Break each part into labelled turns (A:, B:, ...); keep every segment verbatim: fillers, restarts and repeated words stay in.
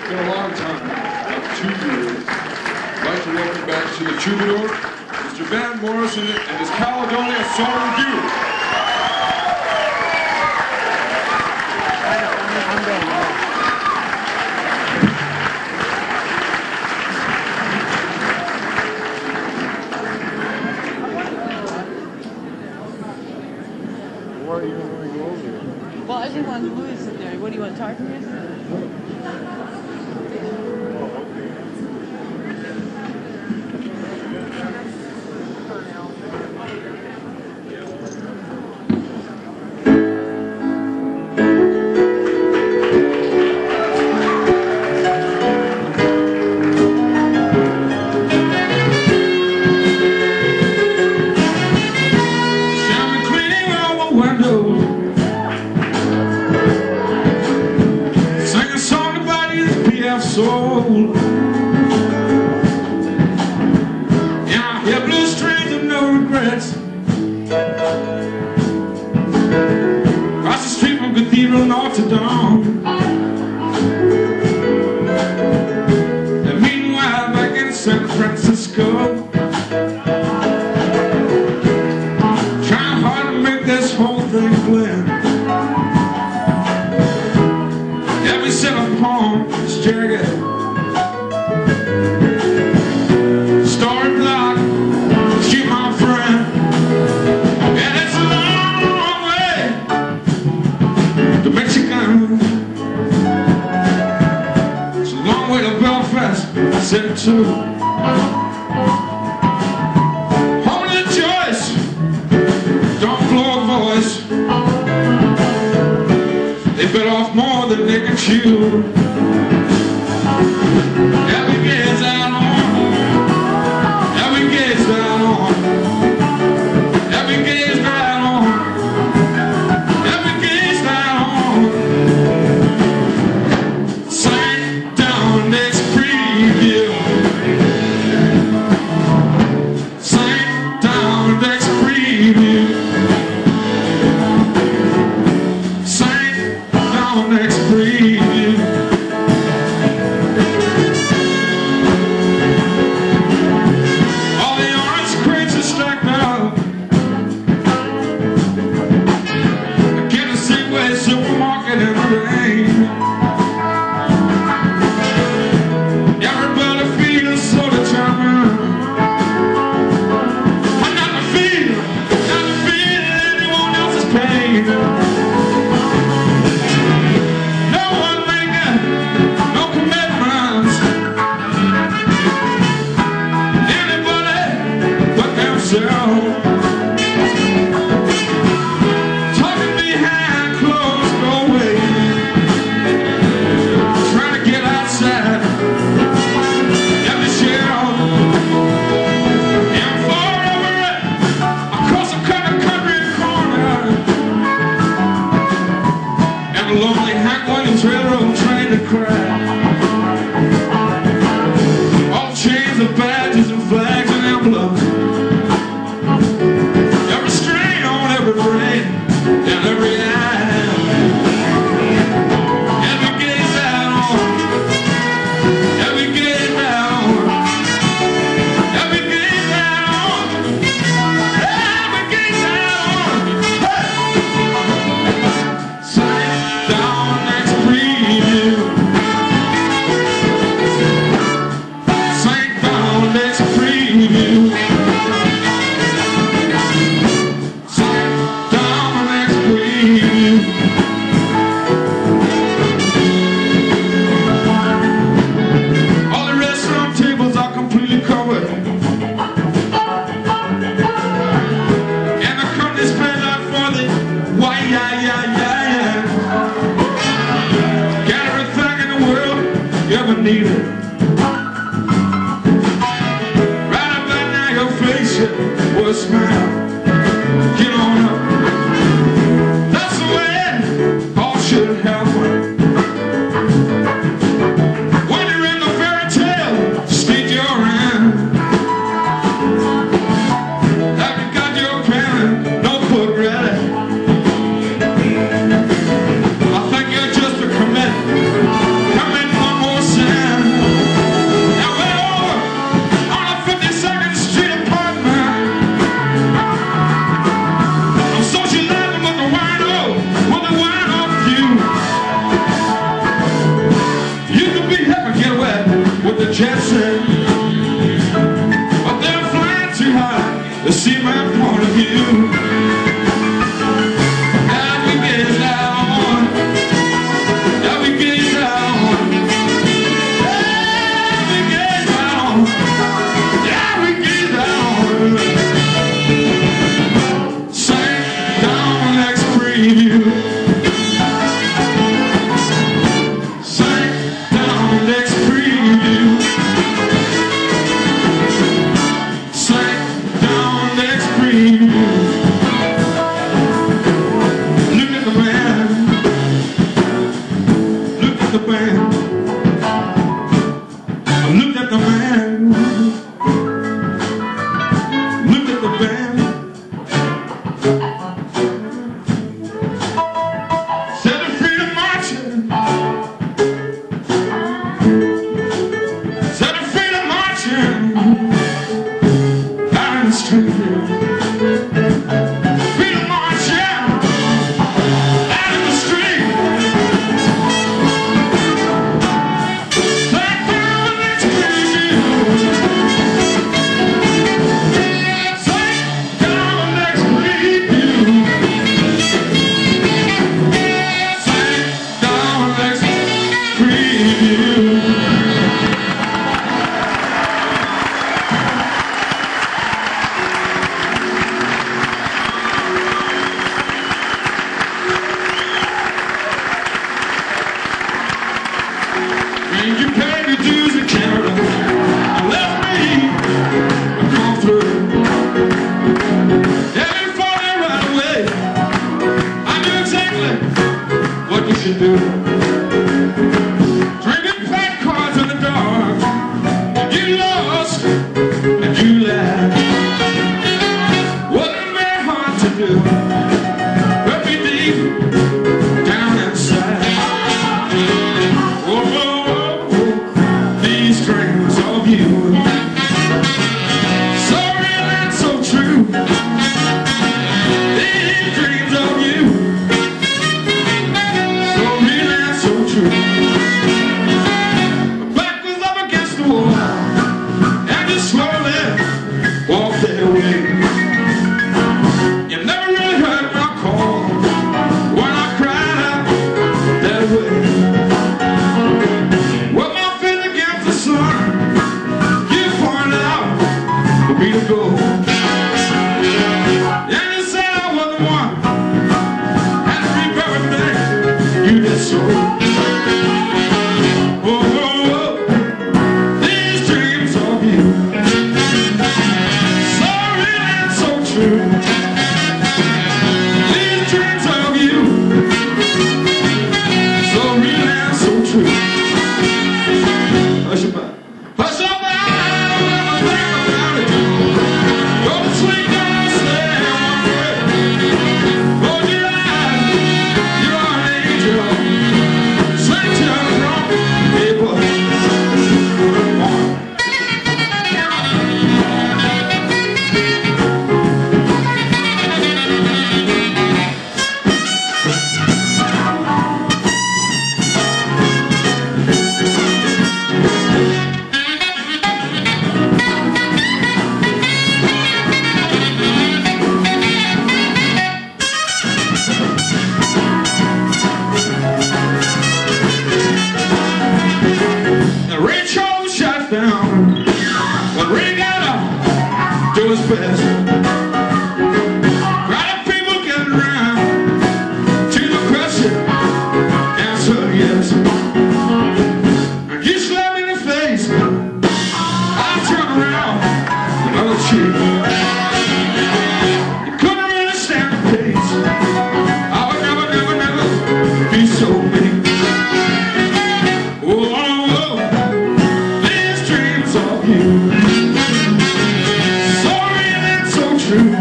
A: been a long time, about two years. I'd like to welcome back to the Troubadour, Mister Van Morrison and his Caledonia Song Review.
B: Where are you going to go over here?
C: Well, I just wanted Louis in there. What do you want to talk to me?
D: Soul. Yeah, yeah, blue streets of no regrets. Across the street from Cathedral Notre Dame. And meanwhile, back in San Francisco, trying hard to make this whole thing clear. Yeah, we sit upon this jagged story block, shoot my friend. And it's a long way to Michigan. It's a long way to Belfast, City two. Home of the choice, don't blow a voice. They bit off more than they can chew. Yeah, we gaze out on. Yeah, we gaze down on. Yeah, we gaze down on. Yeah, we gaze down on. Sank down next preview. Sank down next preview. Sank down next preview. Supermarket in the rain. Everybody feels so determined. I'm not to feel, not to feel anyone else's pain. No one making no commitments. Anybody but themselves. A lonely Hank Williams railroad train to cry. All chains of badges and flags and emblems. Every strain on every brain and every eye. Every gaze out on. Every gaze out on. Every gaze out on. Every gaze out on. Hey! Down next preview. Sank down next preview. Sank down next preview. All the restaurant tables are completely covered. And the company's paid out for the why yeah yeah yeah. You ever need it? Right about now your face will smile. Get on up. That's the way all should happen. When you're in the fairy tale stage you're in, have you got your pen and notebook ready? I think you're just a commit. Come in one more second. jet set, but they're flying too high to see my point of view. Now we get down, now we get down, now we get down, now we get down. Sing down next preview. The band. I looked at the man. Looked at the band. Said the freedom marching. Said the freedom marching. Out in the street. Freedom marching. Out in the street. You paid your dues in Canada and left me to come through. Yeah, you fought it right away. I knew exactly what you should do. Drinking fat cards in the dark, and you lost and you laughed. Wasn't very hard to do. Hurt me deep down inside. Whoa, whoa. Dreams of you, so real and so true. These dreams of you, so real and so true. My back was up against the wall, and you slowly walked away. You never really heard my call when I cried out that way. Me to go. And you said I was the one, had to reap everything you did so. Oh, oh, oh, these dreams of you, so real and so true. These dreams of you, so real and so true. Hush about, hush about. Down, but Ray got up, do his best. Crowd of people getting around to the question, answer yes. And you slapped me in the face, I turned around, another cheek. You couldn't really stand the pace. I would never, never, never be so mean. Oh, oh, oh. Of you, so real and so true.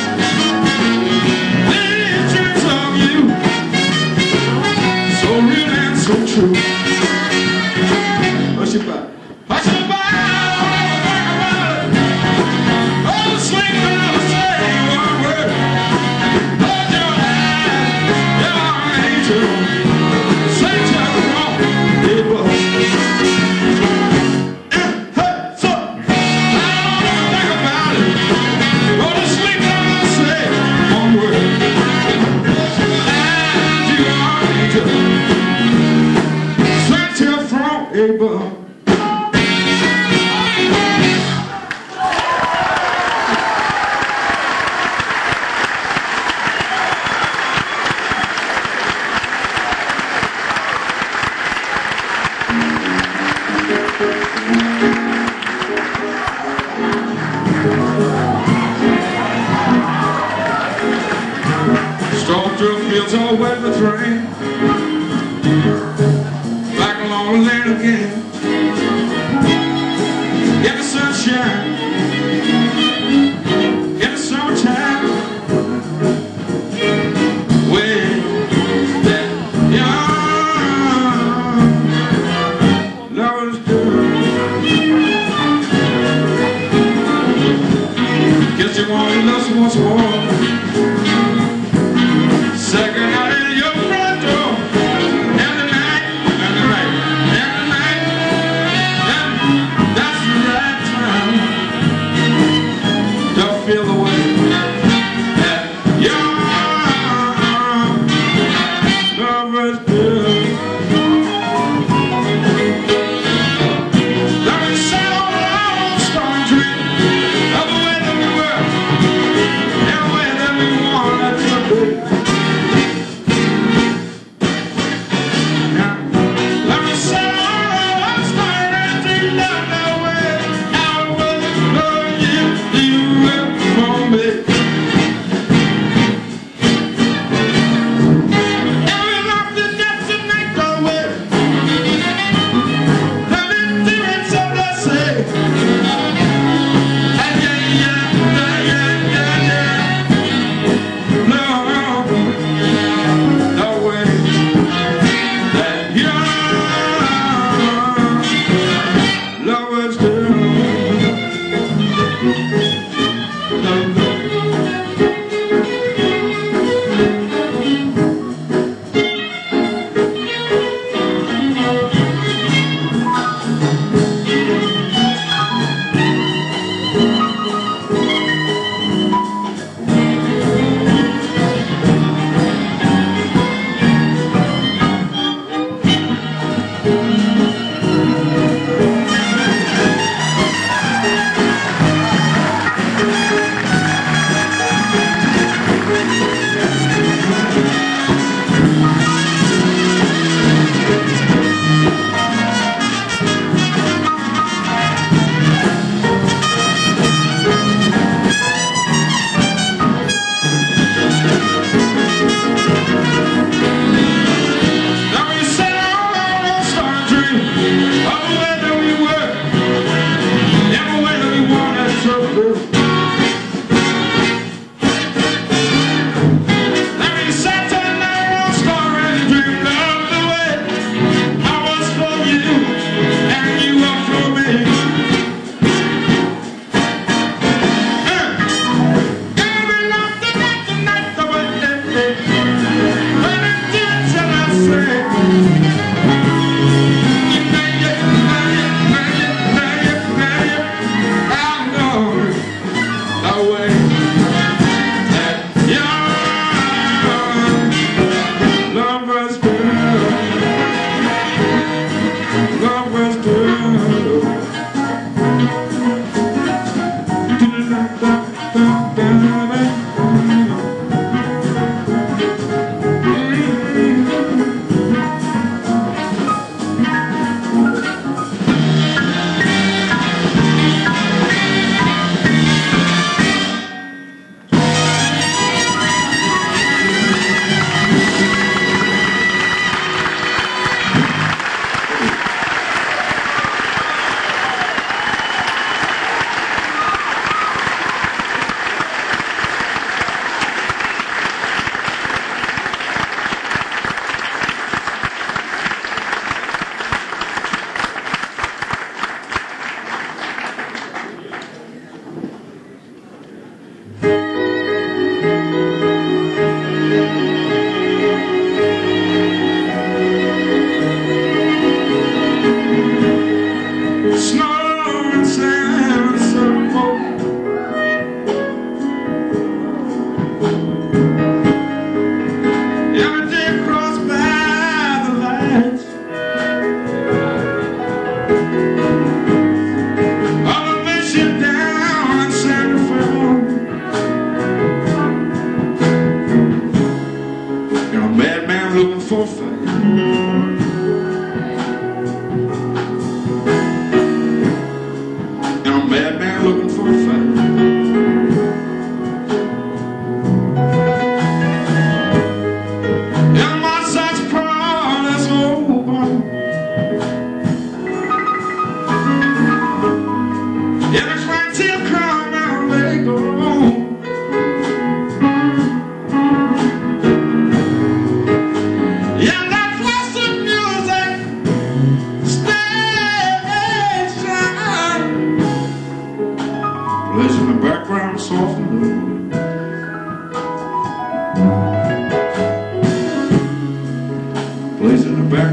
D: These dreams of you, so real and so true. Hush it back, hush it back. Oh, swing when I say one word. Hold your hand, you're an angel. Say just wrong, it was. able. Strolled through fields all wet with rain, back along the lane again. In the sunshine, in the summertime, when that young lovers do. Guess you want to love once more. Second out in your front door, and the night, and the night, and the night, and that's the right time.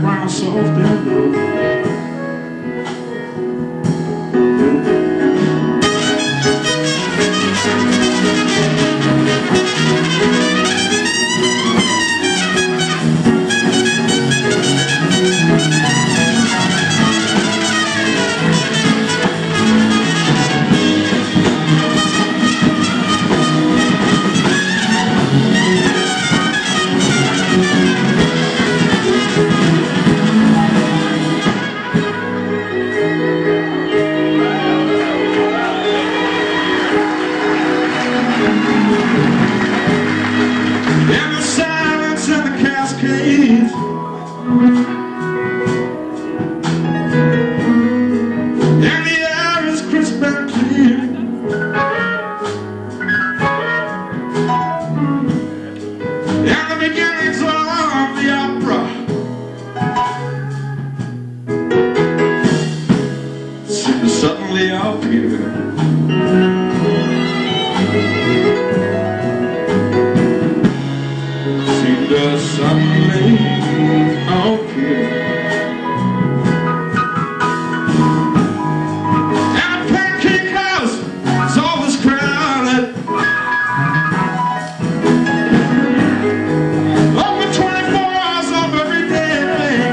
D: background soft and low. And the silence and the cascades, and the air is crisp and clear, and the beginnings of the opera seem to suddenly appear. Just suddenly appear. And the pancake house is always crowded, open twenty-four hours of every day.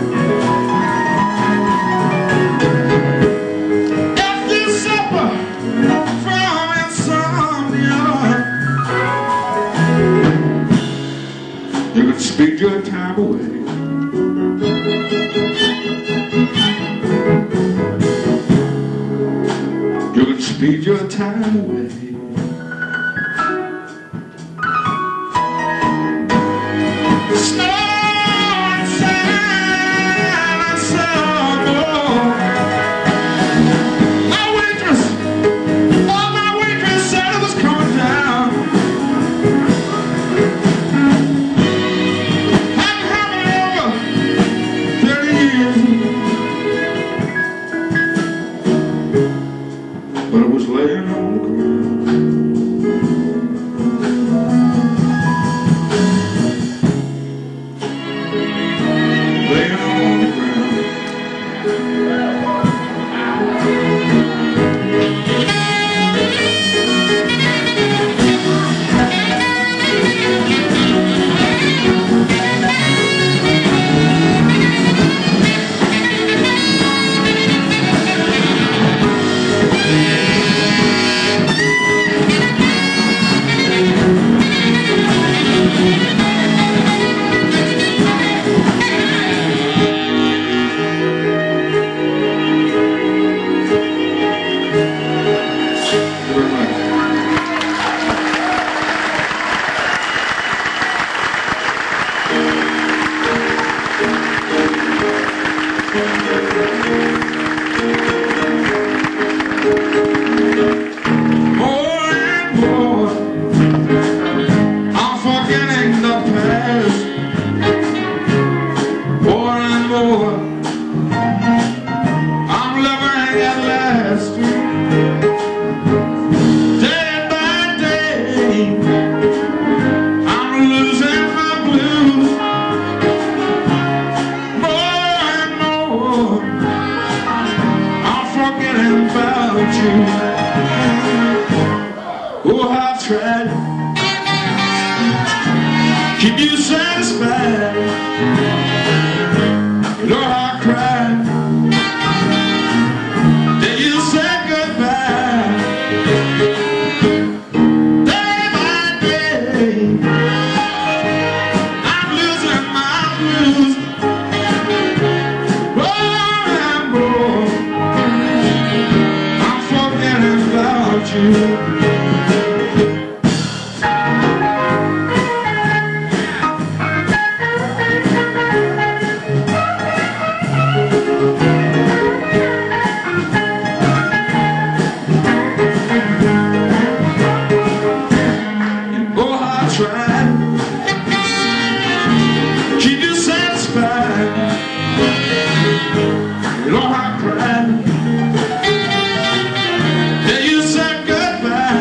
D: After supper from insomnia, you can speed your time away. You can speed your time away. Snow and sand and summer. My waitress, oh my waitress said it was coming down. But it was laying on the ground. Laying on the ground. Oh, I've tried keep you satisfied. Lord, I cried till you said goodbye. Day by day, I'm losing my blues. More and more, I'm forgetting about you. Keep you satisfied. Lord, I cried till you said goodbye.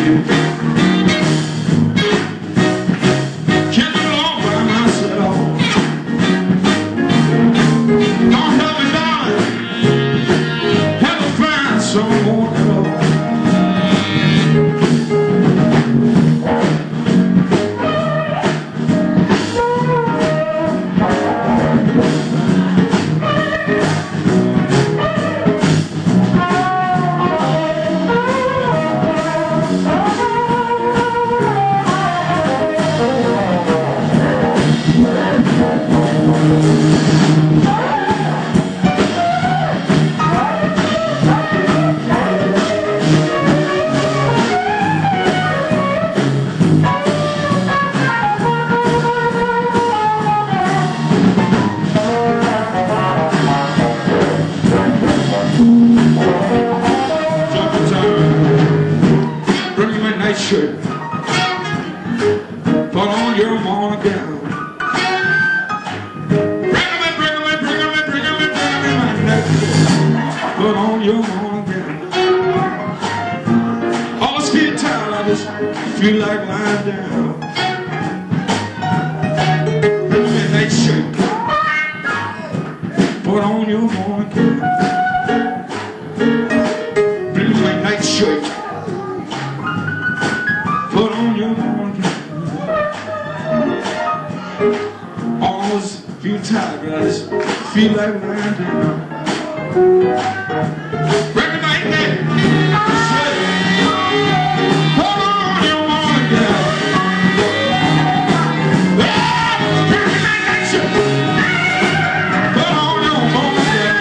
D: Can't do it all by myself. Don't help me, darling. Have to find someone else. Shirt. Put on your morning gown. Bring 'em in, bring 'em in, bring 'em in, bring 'em in, bring 'em in my neck. Put on your morning gown. Always feel tired, I just feel like lying down. Bring 'em in that shirt. Put on your morning gown. Bring 'em in that night shirt. Put on your morning gown. Always feel tired, but I just feel like lying down. Bring me my neck. Put on your morning gown. Bring me my neck shirt. Put on your morning gown.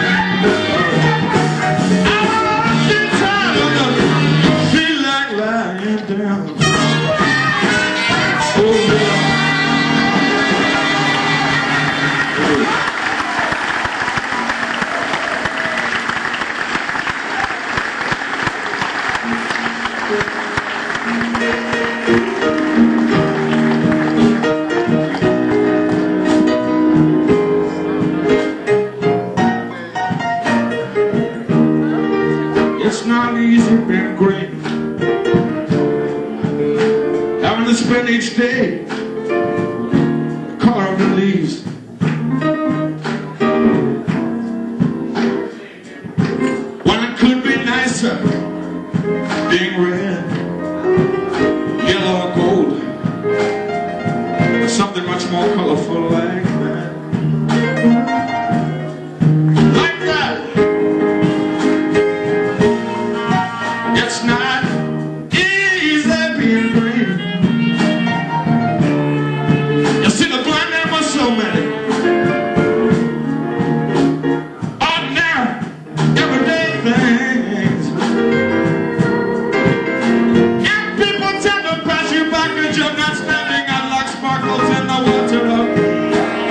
D: I feel tired, but I feel like lying down. It's not easy being great, having to spend each day the color of the leaves. When it could be nicer being red, yellow or gold, or something much more colorful like that. Like that. It's not easy being green. You see, the blind man was so many ordinary, everyday things. And people tend to pass you by because you're not standing out like sparkles in the water.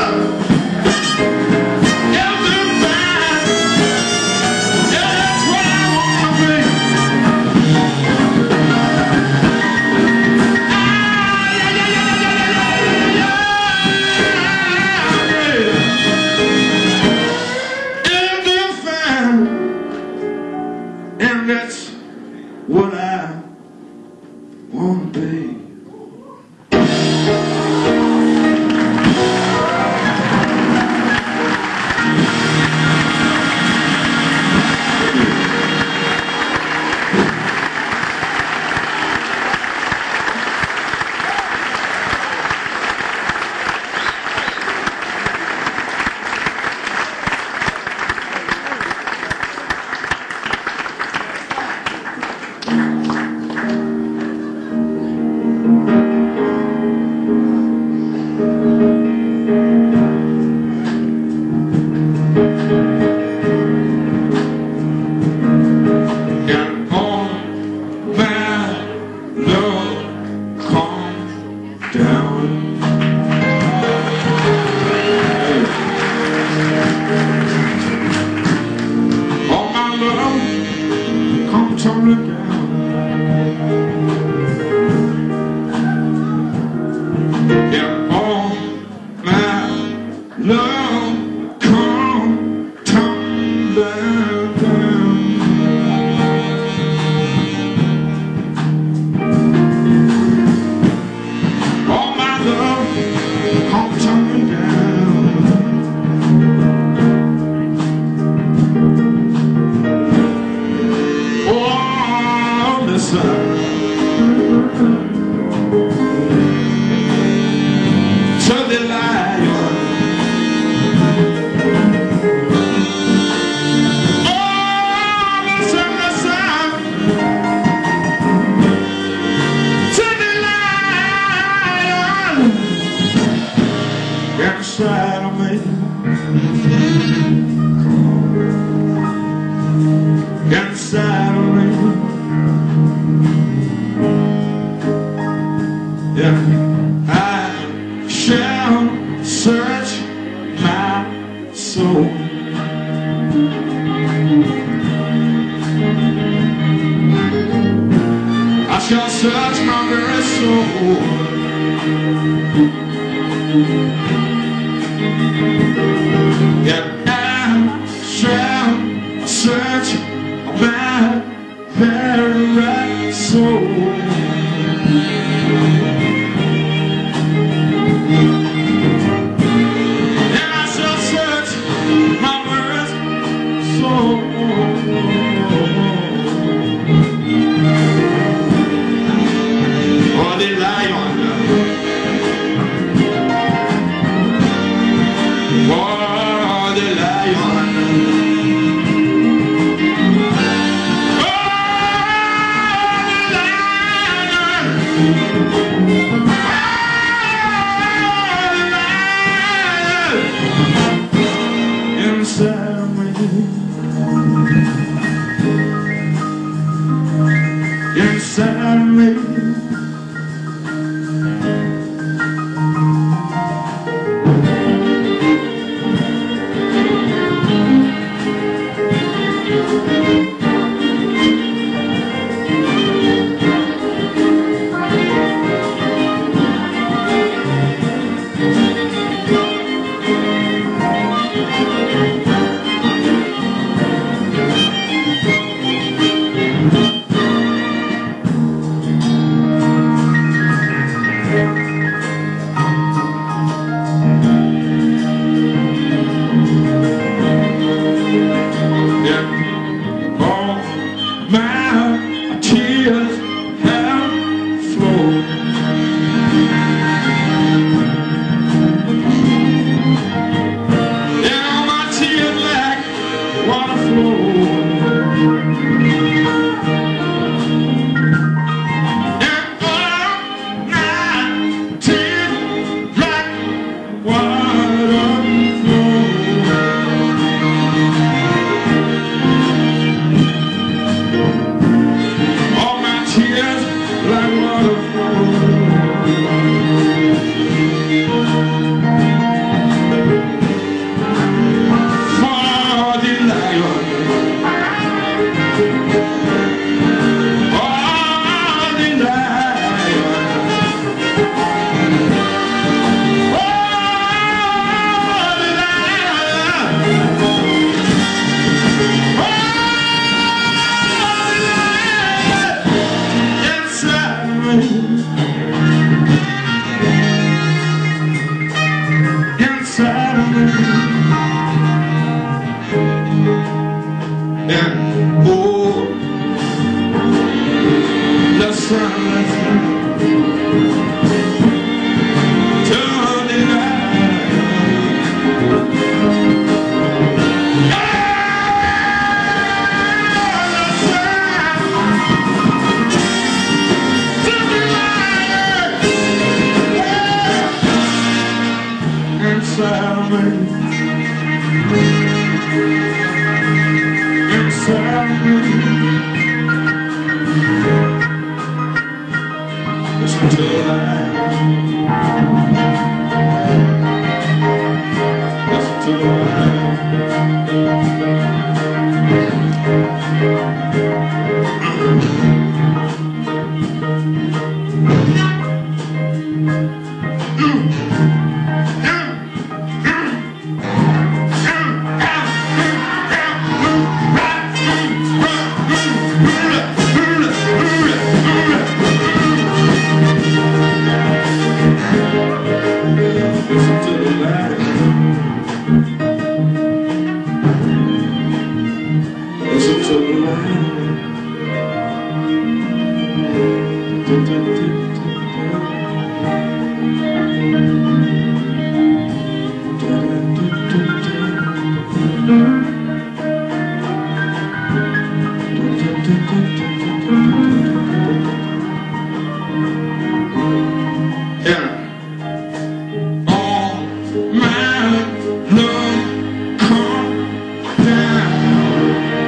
D: And that's what I want to be. And all my love calm down. All my love come tumbling down. And all my love come tumbling down. All my love come tumbling down. Oh, listen to the lion. Oh, listen, listen to the lion inside of me. Inside of me. Yeah, I shall search my soul. I shall search my very soul. Yeah, I shall search my very soul. And I shall search my very soul. Oh, the lion. me inside me. Listen to the light. Listen to the light. Listen to the light. Listen to the light. Yeah. All my love come down.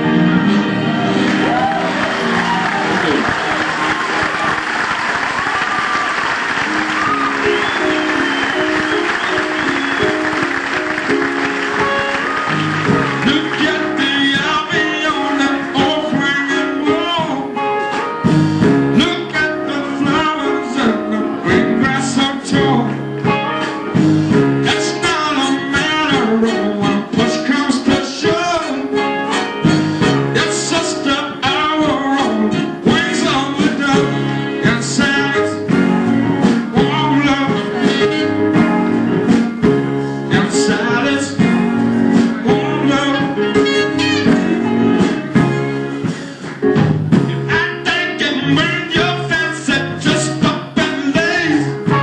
D: Look at the ivy on that old swinging wall. Look at the flowers and the green grass so tall. It's not a matter of when push comes to shove. It's just an hour on the wings of the dove. And silence warm love. And silence warm love. I think it made your fancy just up and lazy.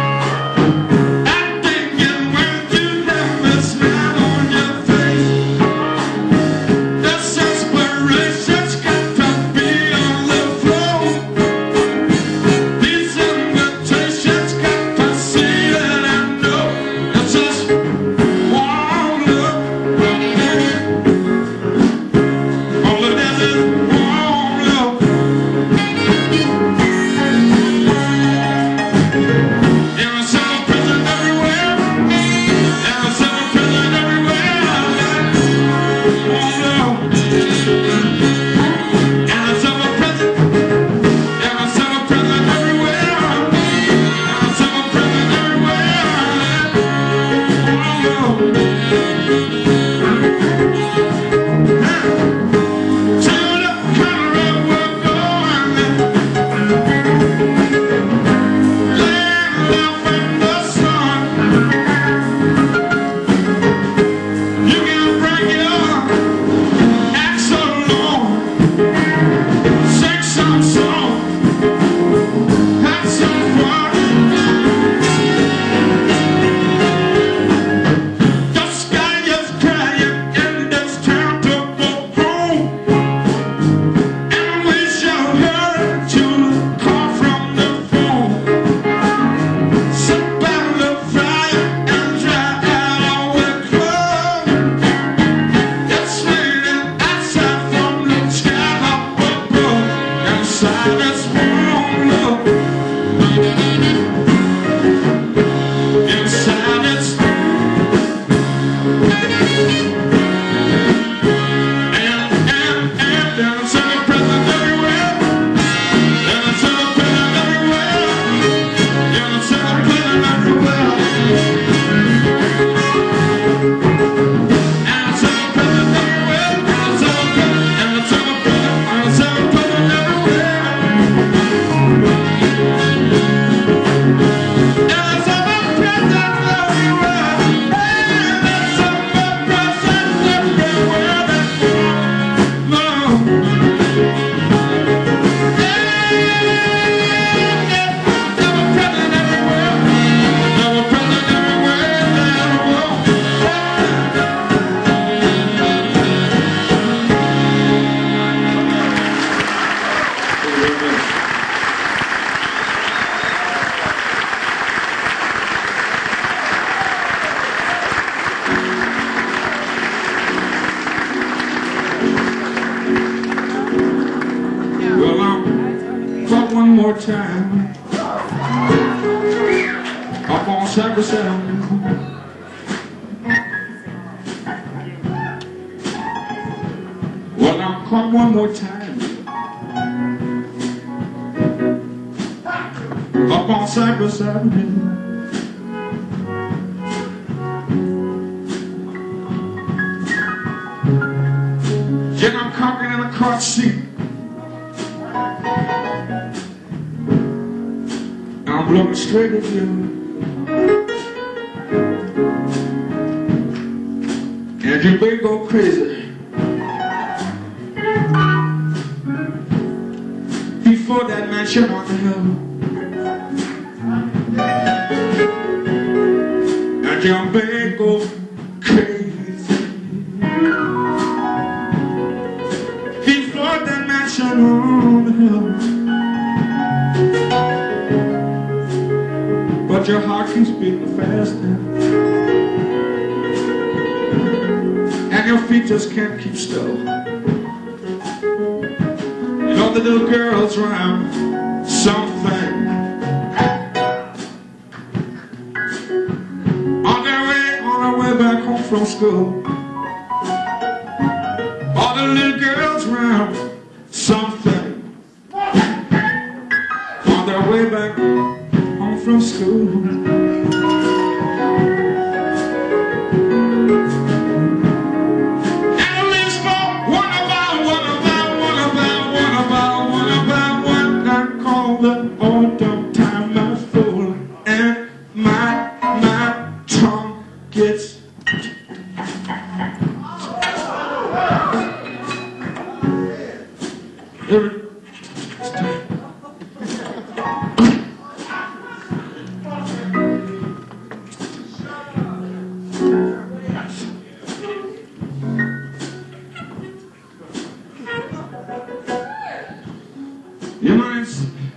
D: I think it when you let me smile on your face. This inspiration's got to be on the floor. These invitations got to see that I know it's just warm love. All it is is warm love. There are some prison everywhere. There are some prison everywhere. Warm love. There are some prison. There are some prison everywhere. There are some prison everywhere. Warm love. To the country we're going. Laying up in the sun. You can bring your axe along. Sing some song. Have some fun. The sky is crying. more time up on Cypress Avenue. Well, now come one more time up on Cypress Avenue. Yeah, I'm conquering in a car seat. I'm looking straight at you, and you may go crazy before that mansion on the hill, and you may go crazy before that mansion on the hill. But your heart keeps beating faster, and your feet just can't keep still. You know the little girls around something on their way, on their way back home from school. All the little girls around something on their way back from school. And the list for one about, one about, one about, one about, one about, one I call the old dumb time mouth fool, and my, my tongue gets every you mind?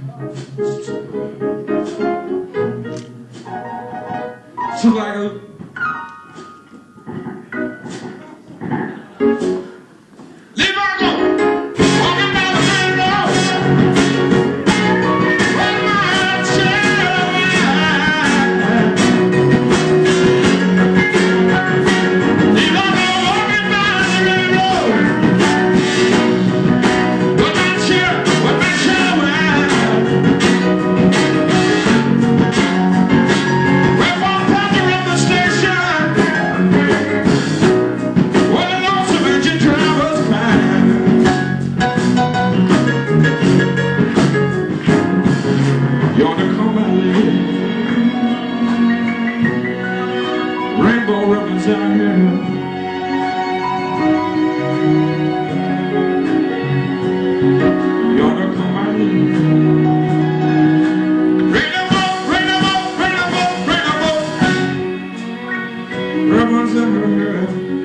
D: So like a leave her go, walking down the main road, with my child. Leave her go, walking down the main road, with my child, with my child. We're from Panther at the station, where the lonesome engine drivers climb. You ought to come out here. Rainbow ribbons out here. You ought to come out here. Bring them up, bring them up, bring them up, bring them up. Ribbons in her hair.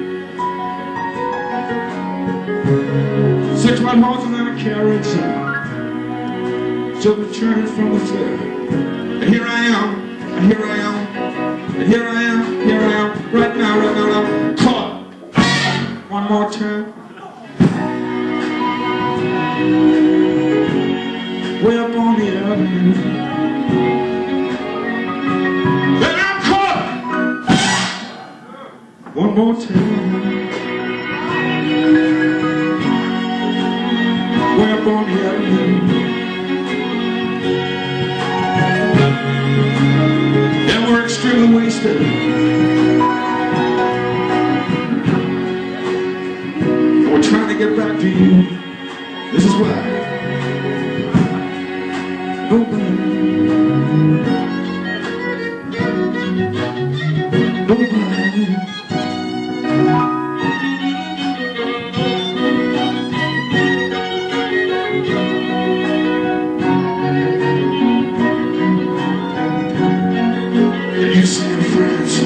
D: Six white horses and a carriage. She'll return from the fair. And here I am, and here I am, and here I am, here I am, right now, right now, I'm caught. One more time. Way up on the avenue. Then I'm caught. One more time. Way up on the avenue. And we're extremely wasted. And we're trying to get back to you. This is why. Nobody. Nobody. And you say I'm friends.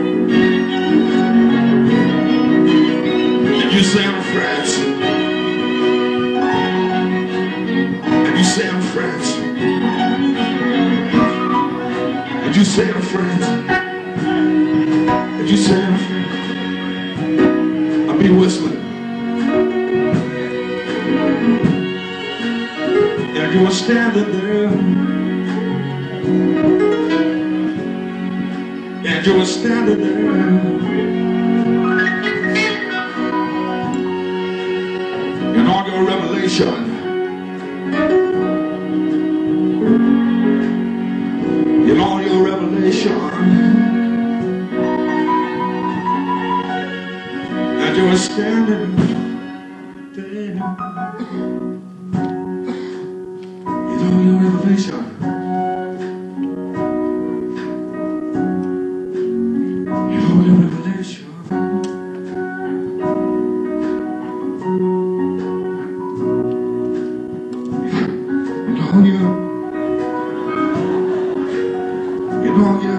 D: And you say I'm friends. And you say I'm friends. And you say I'm friends. And you say I'm friends. I'll be whistling. And you were standing there, and you were standing there, in all your revelation, in all your revelation, and you were standing there. All your revelation, in all your revelation, in all your, in all your,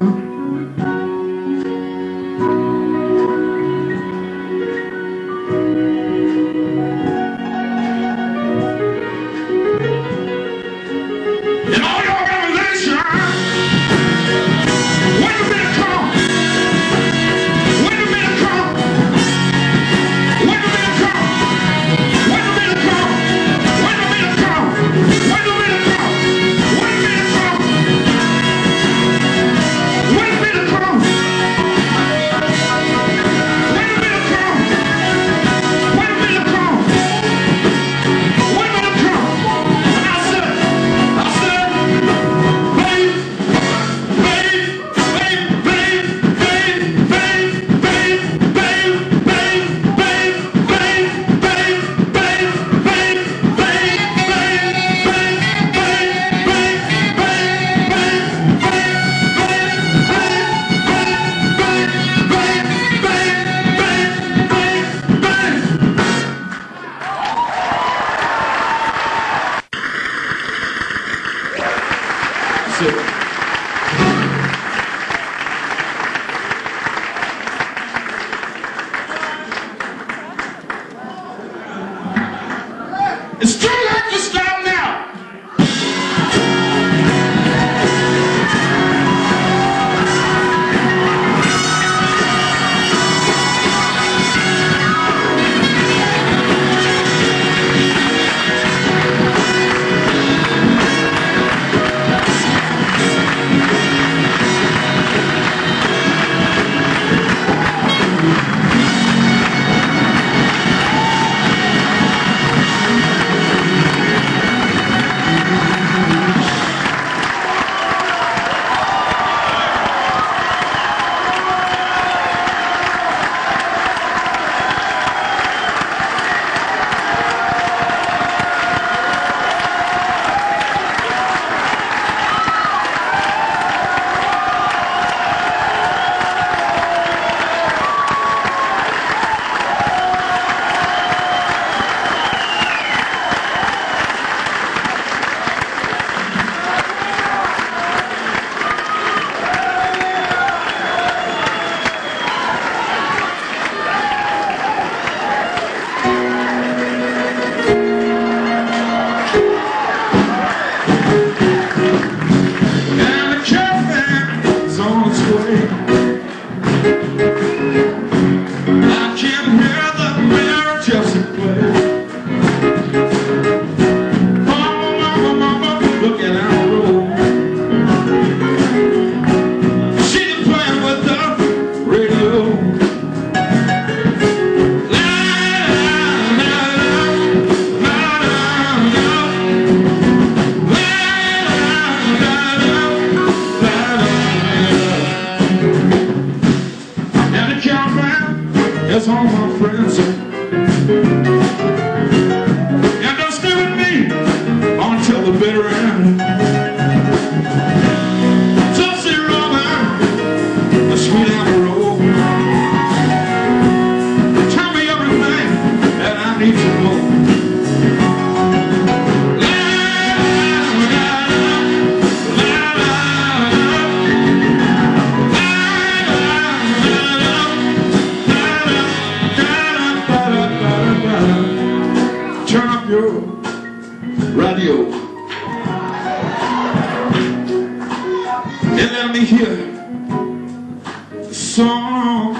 D: it's too late to stop now. That's all my friends say. And they'll stay with me until the bitter end. Just see Robin, the sweet Amarillo. Tell me everything that I need to know. Turn up your radio and let me hear the song.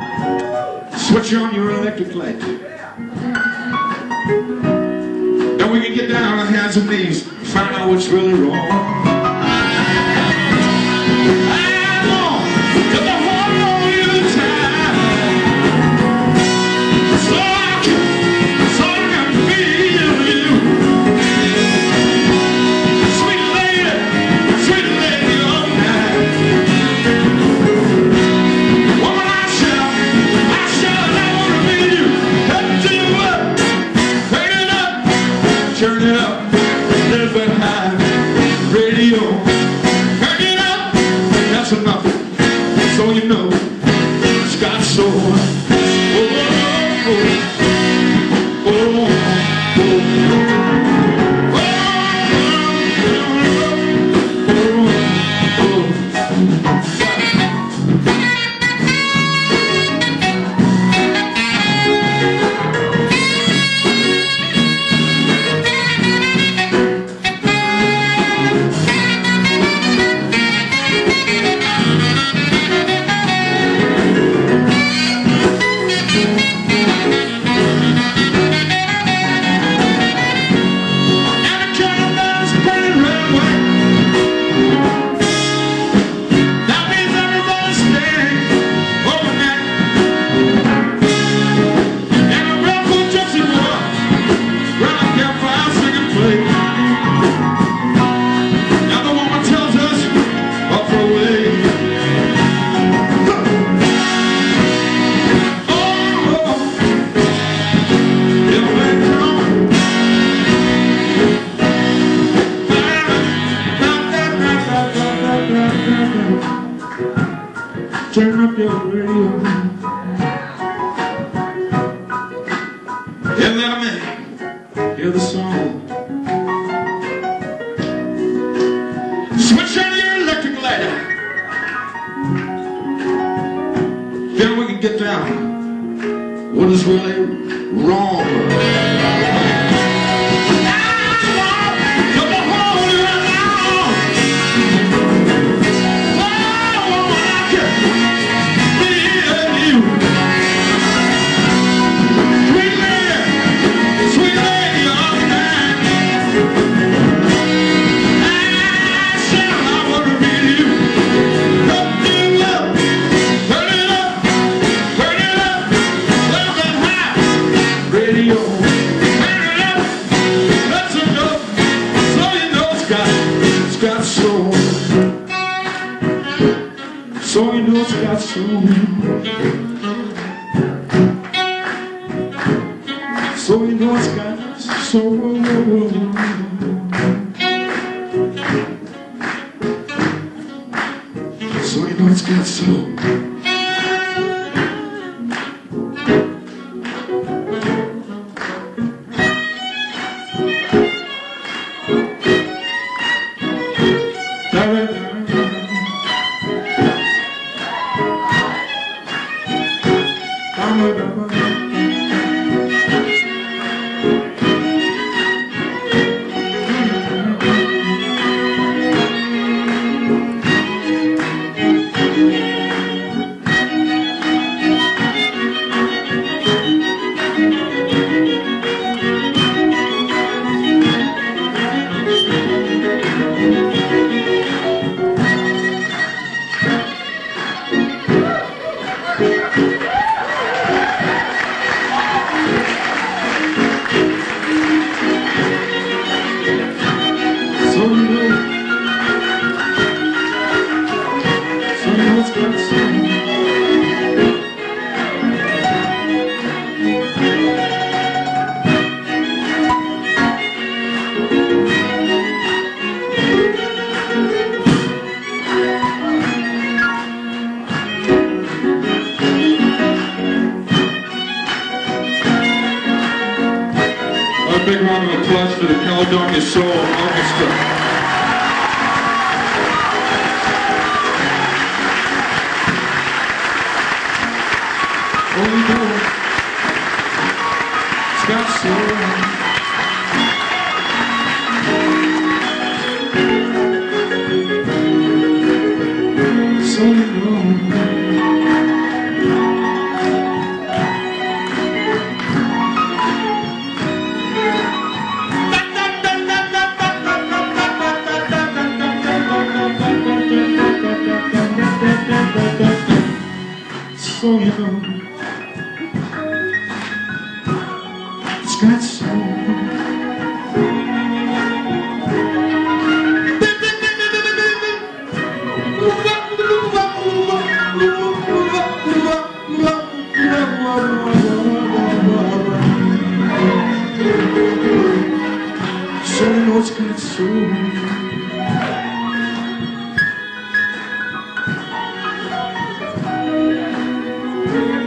D: Switch on your electric light and we we can get down on our hands and knees and find out what's really wrong. Turn it up, a little bit high, radio. Turn it up, that's enough, so you know it's got soul. Oh, oh, oh, oh, oh, turn up your radio. Yeah, let 'em in. Hear the song. Switch on your electric light. Then we can get down what is really wrong. So you know it's got soul. So you know it's got soul. So you know it's got soul. A big round of applause for the Caledonia Soul Orchestra. Oh, you know, it's got soul. So you know. That soul, you know. It's got soul. So you know it's got soul. Thank you.